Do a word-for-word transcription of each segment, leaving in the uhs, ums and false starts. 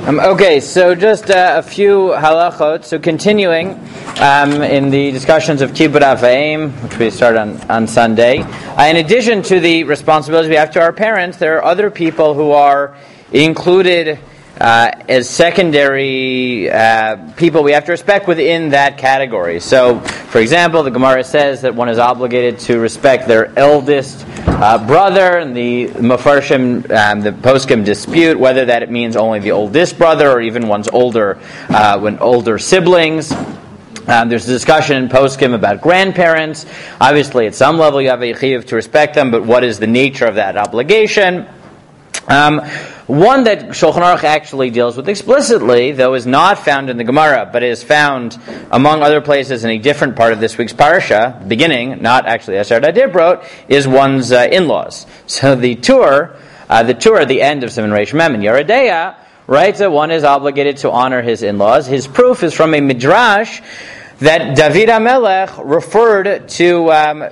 Um, okay, so just uh, a few halachot. So continuing um, in the discussions of Kibbud Av V'Em, which we started on, on Sunday. Uh, in addition to the responsibilities we have to our parents, there are other people who are included uh, as secondary uh, people we have to respect within that category. So, for example, the Gemara says that one is obligated to respect their eldest Uh, brother, and the Mefarshim, um, the poskim dispute whether that it means only the oldest brother or even one's older, uh, when older siblings. Um, there's a discussion in poskim about grandparents. Obviously, at some level, you have a chiyuv to respect them, but what is the nature of that obligation? Um, one that Shulchan Aruch actually deals with explicitly, though is not found in the Gemara, but is found among other places in a different part of this week's parasha, beginning, not actually Asher Dadib wrote, is one's uh, in-laws. So the tour, uh, the tour at the end of Simon Reish Mem in Yeridea writes that one is obligated to honor his in-laws. His proof is from a midrash that David HaMelech referred to um,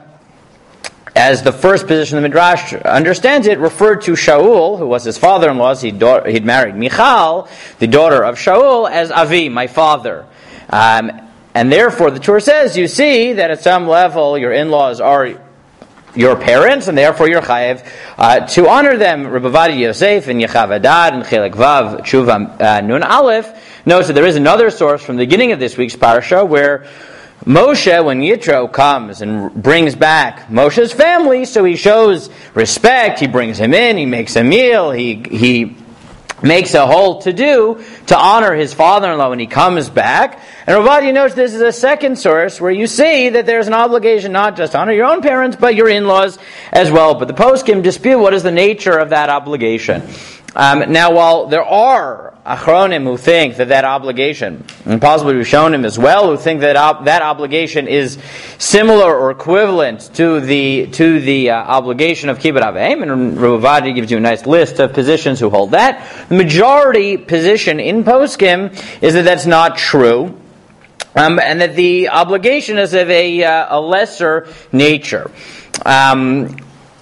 as the first position the Midrash understands it, referred to Shaul, who was his father-in-law, he'd, da- he'd married Michal, the daughter of Shaul, as Avi, my father. Um, and therefore, the Torah says, you see that at some level your in-laws are your parents, and therefore you're chayev uh, to honor them. Rebbe Vadi Yosef and Yechav Adad and Chelek Vav Tshuva uh, Nun Aleph notes that there is another source from the beginning of this week's parasha where Moshe, when Yitro comes and brings back Moshe's family, so he shows respect, he brings him in, he makes a meal, he he makes a whole to-do to honor his father-in-law when he comes back. And Ravadi notes this is a second source where you see that there's an obligation not just to honor your own parents, but your in-laws as well. But the poskim dispute what is the nature of that obligation. Um, now, while there are achronim who think that that obligation, and possibly we've shown him as well, who think that ob- that obligation is similar or equivalent to the to the uh, obligation of Kibbud Av V'Em, and Ravadi gives you a nice list of positions who hold that. The majority position in poskim is that that's not true, um, and that the obligation is of a, uh, a lesser nature. Um,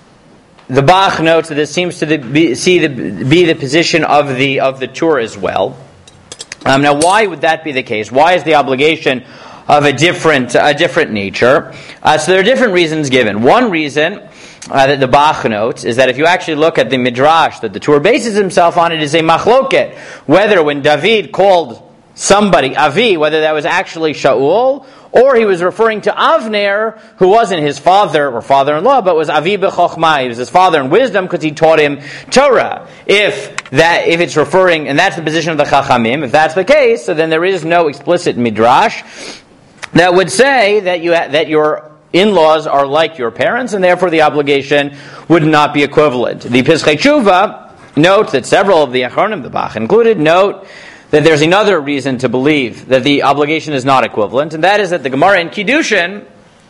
The Bach notes that this seems to the, be, see the, be the position of the of the Torah as well. Um, now, why would that be the case? Why is the obligation of a different a different nature? Uh, so there are different reasons given. One reason uh, that the Bach notes is that if you actually look at the midrash that the Torah bases himself on, it is a machloket whether when David called somebody Avi, whether that was actually Shaul, or he was referring to Avner, who wasn't his father or father-in-law, but was Avi b'chokhmah. He was his father in wisdom because he taught him Torah. If that, if it's referring, and that's the position of the Chachamim, if that's the case, so then there is no explicit midrash that would say that you ha- that your in-laws are like your parents, and therefore the obligation would not be equivalent. The Pischei Tshuva notes that several of the Achronim, the Bach included, note that there's another reason to believe that the obligation is not equivalent, and that is that the Gemara in Kiddushin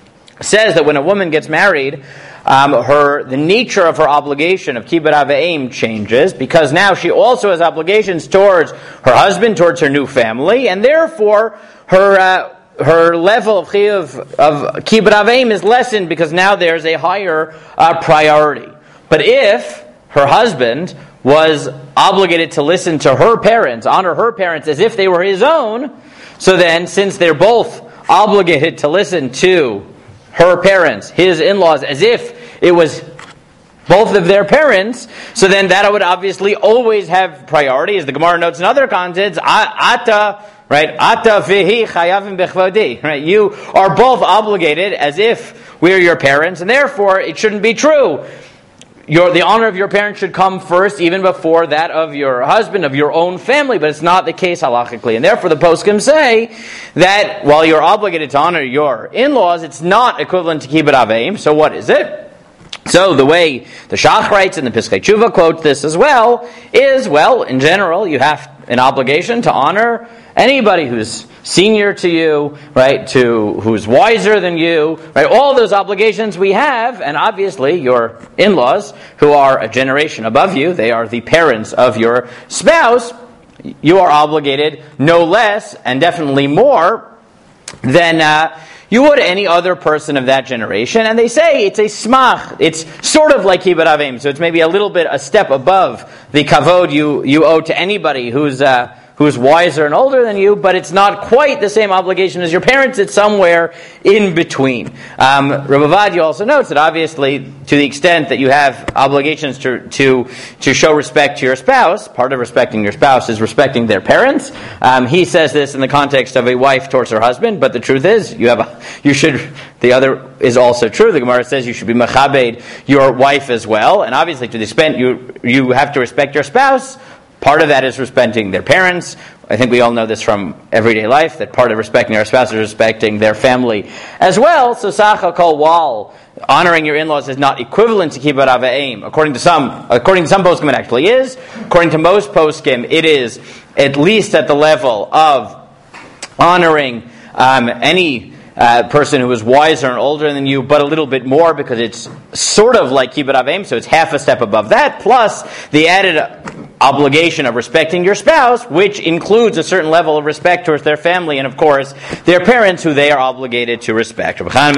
says that when a woman gets married, um, her the nature of her obligation of Kibbud Av V'Em changes, because now she also has obligations towards her husband, towards her new family, and therefore her uh, her level of chiyuv of Kibbud Av V'Em is lessened because now there's a higher uh, priority. But if her husband was obligated to listen to her parents, honor her parents as if they were his own, so then, since they're both obligated to listen to her parents, his in-laws, as if it was both of their parents, so then that would obviously always have priority, as the Gemara notes in other contexts, Ata, right, Ata vihi chayavim bechvodi, right, you are both obligated as if we're your parents, and therefore it shouldn't be true. Your, the honor of your parents should come first, even before that of your husband, of your own family, but it's not the case halachically. And therefore the poskim say that while you're obligated to honor your in-laws, it's not equivalent to Kibbud Av V'Em. So what is it? So the way the Shach writes and the Pischei Tshuva quotes this as well is, well, in general, you have an obligation to honor anybody who's senior to you, right, to who's wiser than you, right, all those obligations we have, and obviously your in-laws, who are a generation above you, they are the parents of your spouse, you are obligated no less, and definitely more, than uh, you would any other person of that generation. And they say it's a smach. It's sort of like kibbud av v'em, so it's maybe a little bit a step above the kavod you, you owe to anybody who's uh, who's wiser and older than you, but it's not quite the same obligation as your parents. It's somewhere in between. Um, Rav Ovadia also notes that obviously, to the extent that you have obligations to to to show respect to your spouse, part of respecting your spouse is respecting their parents. Um, he says this in the context of a wife towards her husband, but the truth is, you have a, you should. The other is also true. The Gemara says you should be mechabed your wife as well, and obviously, to the extent you you have to respect your spouse. Part of that is respecting their parents. I think we all know this from everyday life, that part of respecting our spouse is respecting their family as well. So Sacha Kol Wal, honoring your in-laws is not equivalent to Kibbud av v'em. According to some, according to some poskim it actually is. According to most poskim, it is at least at the level of honoring um, any Uh, person who is wiser and older than you, but a little bit more because it's sort of like kibbud av v'em, so it's half a step above that, plus the added obligation of respecting your spouse, which includes a certain level of respect towards their family and, of course, their parents who they are obligated to respect.